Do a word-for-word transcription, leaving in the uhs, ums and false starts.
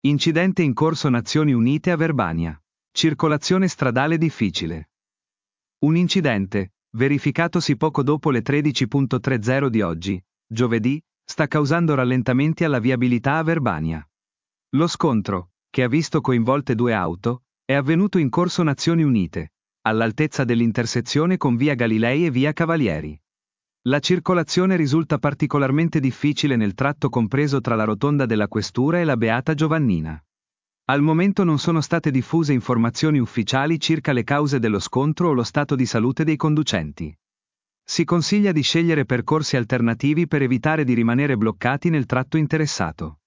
Incidente in corso Nazioni Unite a Verbania. Circolazione stradale difficile. Un incidente, verificatosi poco dopo le tredici e trenta di oggi, giovedì, sta causando rallentamenti alla viabilità a Verbania. Lo scontro, che ha visto coinvolte due auto, è avvenuto in corso Nazioni Unite, all'altezza dell'intersezione con via Galilei e via Cavalieri. La circolazione risulta particolarmente difficile nel tratto compreso tra la rotonda della Questura e la Beata Giovannina. Al momento non sono state diffuse informazioni ufficiali circa le cause dello scontro o lo stato di salute dei conducenti. Si consiglia di scegliere percorsi alternativi per evitare di rimanere bloccati nel tratto interessato.